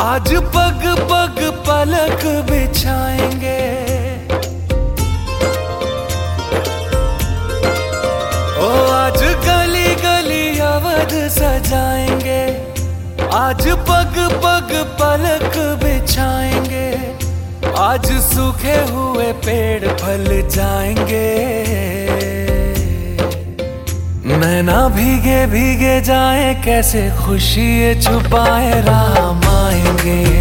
आज पग पग पलक बिछाएंगे, ओ आज गली गली अवध सजाएंगे। आज पग पग पलक बिछाएंगे, आज सूखे हुए पेड़ फल जाएंगे। नैना भीगे भीगे जाए, कैसे खुशी छुपाए राम आएंगे।